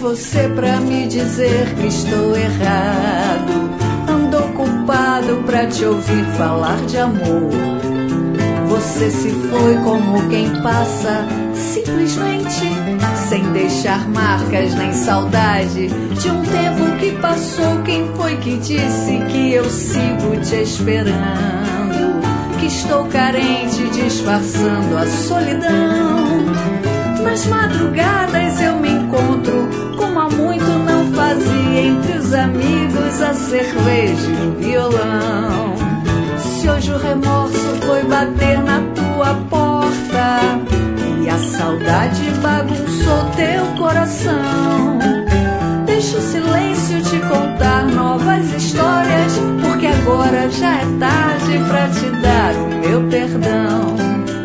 você pra me dizer que estou errado? Ando ocupado pra te ouvir falar de amor. Você se foi como quem passa, simplesmente, sem deixar marcas nem saudade de um tempo que passou. Quem foi que disse que eu sigo te esperando? Que estou carente, disfarçando a solidão. Nas madrugadas eu me encontro, como há muito não fazia, entre os amigos, a cerveja e o violão. Se hoje o remorso foi bater na tua porta e a saudade bagunçou teu coração, deixa o silêncio te contar novas histórias, porque agora já é tarde pra te dar o meu perdão.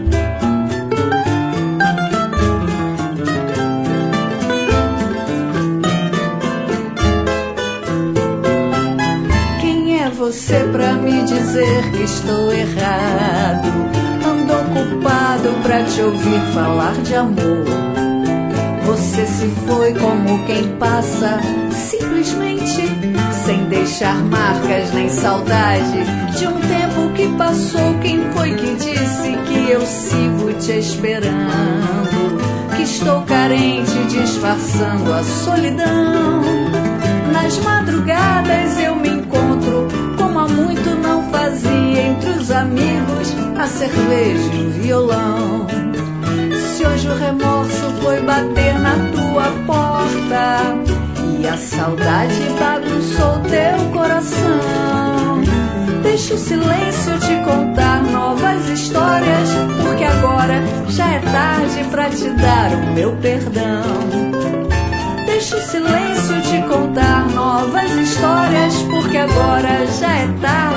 Você pra me dizer que estou errado? Ando ocupado pra te ouvir falar de amor. Você se foi como quem passa, simplesmente, sem deixar marcas nem saudade de um tempo que passou. Quem foi que disse que eu sigo te esperando? Que estou carente, disfarçando a solidão. Nas madrugadas eu me encontro, como há muito não fazia, entre os amigos, a cerveja e o violão. Se hoje o remorso foi bater na tua porta e a saudade bagunçou teu coração, deixa o silêncio te contar novas histórias, porque agora já é tarde pra te dar o meu perdão. Deixa o silêncio te contar novas histórias, porque agora já é tarde